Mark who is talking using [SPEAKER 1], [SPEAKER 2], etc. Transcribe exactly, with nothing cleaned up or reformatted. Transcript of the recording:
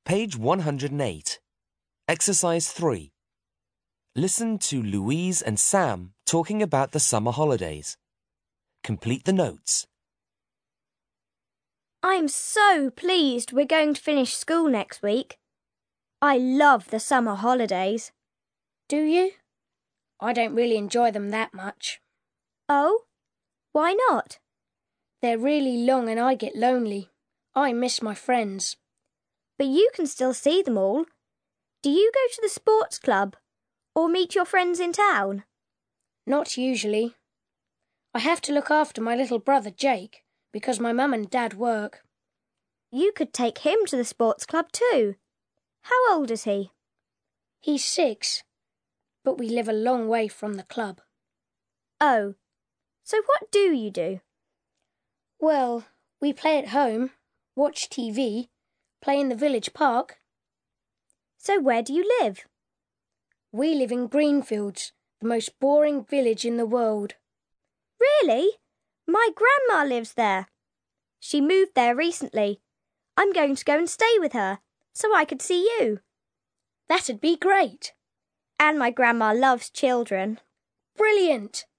[SPEAKER 1] Page one hundred eight. Exercise three. Listen to Louise and Sam talking about the summer holidays. Complete the notes.
[SPEAKER 2] I'm so pleased we're going to finish school next week. I love the summer holidays.
[SPEAKER 3] Do you? I don't really enjoy them that much.
[SPEAKER 2] Oh? Why not?
[SPEAKER 3] They're really long and I get lonely. I miss my friends.
[SPEAKER 2] But you can still see them all. Do you go to the sports club or meet your friends in town?
[SPEAKER 3] Not usually. I have to look after my little brother Jake because my mum and dad work.
[SPEAKER 2] You could take him to the sports club too. How old is he?
[SPEAKER 3] He's six, but we live a long way from the club.
[SPEAKER 2] Oh, so what do you do?
[SPEAKER 3] Well, we play at home, watch T V, play in the village park.
[SPEAKER 2] So where do you live?
[SPEAKER 3] We live in Greenfields, the most boring village in the world.
[SPEAKER 2] Really? My grandma lives there. She moved there recently. I'm going to go and stay with her, so I could see you.
[SPEAKER 3] That'd be great.
[SPEAKER 2] And my grandma loves children.
[SPEAKER 3] Brilliant!